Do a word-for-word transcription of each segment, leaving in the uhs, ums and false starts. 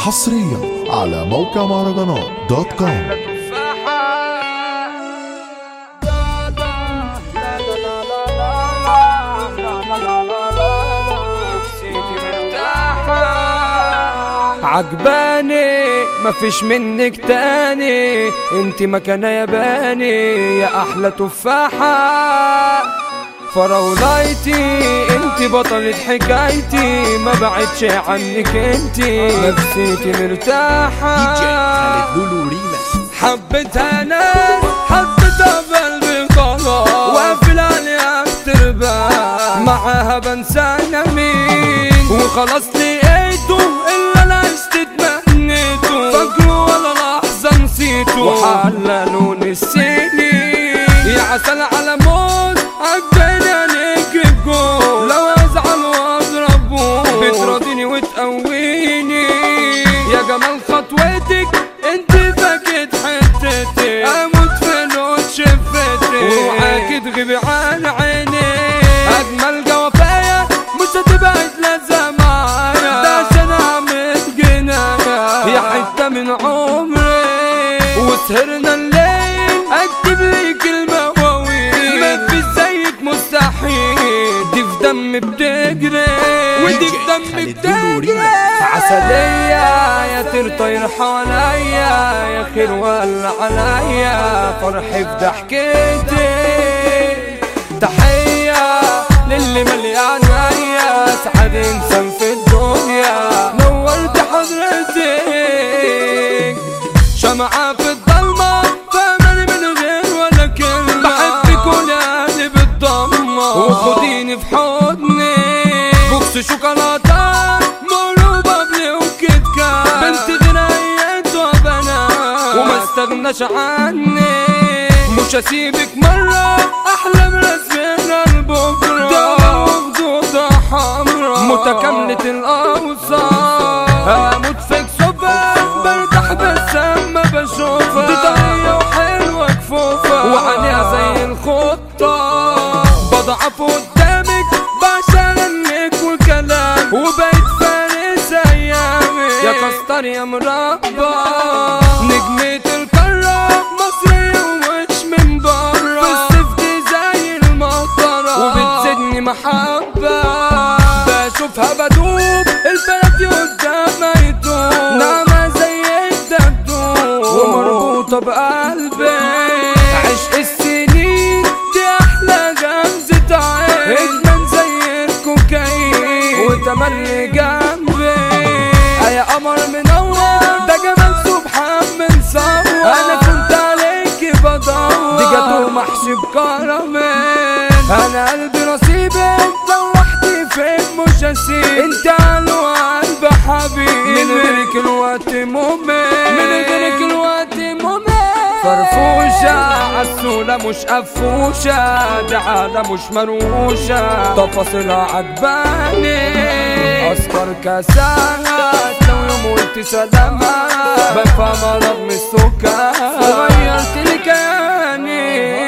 حصريا على موقع مهرجانات دوت كوم. عجباني مفيش منك تاني، انت مكانة ياباني يا احلى تفاحة فراولايتي، انت بطلة حكايتي ما بعدش عنك، انت نفسيتي مرتاحة. حبيتها ناس حبيتها بقلبي خلاص، وقافل عليها بتربح معاها بنسى انا مين، وخلاص لقيته اللي انا عشت اتمنيته، فاكره ولا لحظة نسيته، وحلى لون السنين يا عسل على موت. عجباني عليك الجول، لو ازعل واضربه بتراضيني وتقويني، يا جمال خطوتك انت فاكت حتتي، اموت في لون شفتي وروحك تغيبي عن عيني، اجمل جوافايا مش هتبعد لازم معايا، ده عشان اعمل جناية يا حتة من عمري، وسهرنا الليل اكتب لي كلمة واويل، مفيش زيك مستحيل، دي في دم بتجري ودي في دم بتجري، عسلية يا ترطير حواليا، يا خير ولا عليا فرحي في ضحكتي، تحية للي مليان عيا، سعد انسان في الدنيا نورت حضرتك، شمعة في الضلمة فهماني من غير ولا كلمة، بحبك ولاني بالضمة وخديني في حضني، بوكس شوكولاتة مولو بابلي وكيت كات، بنت غنيت وبنات وما استغناش عني، مش هسيبك مرة احلام رسمنا لبكرة، دم وخدودة حمرا متكاملة الاوصاف، هموت فيك صبح برتاح بس اما بشوفها، دي طرية وحلوة كفوفة وعليها زي الخطة، بضعف قدامك بعشان انك وكلام، وبقيت فارس ايامي يا كستر يا مربى، نجمة القارة مصرية ومش من برا، في الصيف دي زي المطرة وبتزيدني محبة، بشوفها بدوب البلد قدامها يدوب، نعمة زي الدبدوب ومربوطة بقلبي، عشق السنين دي أحلى غمزة عين، إدمان زي الكوكايين وتملي جنبي، يا قمر منور ده جمال سبحان من صور، أنا كنت عليكي بدور، دي جاتو محشي بكرامين، أنا قلبي نصيبك لو وحدي فين مش هسيب، انت علو قلب حبيبي، من غيرك الوقت ممل، من غيرك الوقت ممل، فرفوشة عالسولة مش قفوشة، دي عالة مش مروشة، تفاصيلها عجباني، أسكر كاسات لو يوم قلت سلامات، بفهم رغم السكات وغيرت لي كياني،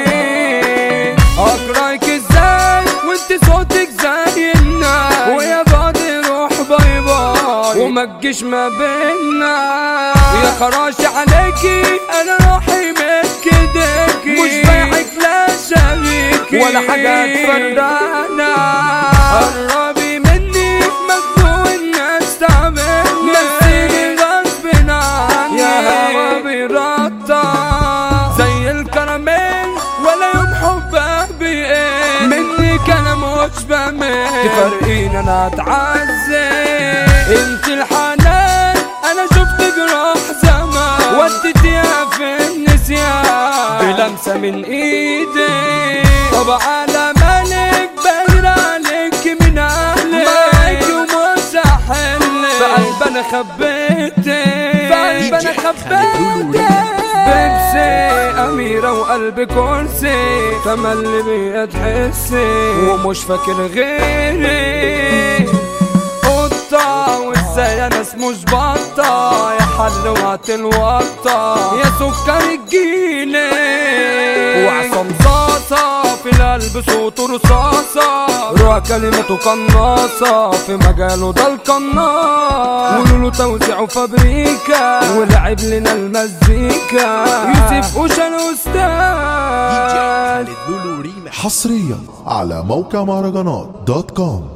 أقرأك ازاي وانت صوتك زي الناس، ويا بعض روح باي باي وما تجيش ما بينا، يا خراشي عليكي انا روحي ملك ايديكي، مش بايعك لا شريكي ولا حاجة تفرقنا، قربي مني مجنون الناس تعملني، نسيني غصب عني يا هوا بيرطع زي الكراميل، ولا يوم حبك بإيه منك انا مش بميل، تفرقين انا اتعذب، انت الحنان انا شفت جراح زمان، وديتيها في النسيان بلمسة من ايدي، طب على مالك بغير عليك من اهلك، معاكي ومش هحلك، في قلب انا خبيتك، في قلب انا خبيتك، بيبسي أميرة وقلب كرسي، تملي بيا تحسي ومش فاكر غيري، قطة وازاي انا مش بطة، يا حلوة الوطة يا سكر الجيلي، وعصام صاص رصاصة في القلب صوته رصاصة، روح كلمته قناصة في مجاله ده القناص، قولوله توزيعه فابريكا ولعب لنا المزيكا يوسف أوشا الأستاذ. حصريا على موقع مهرجانات دوت كوم.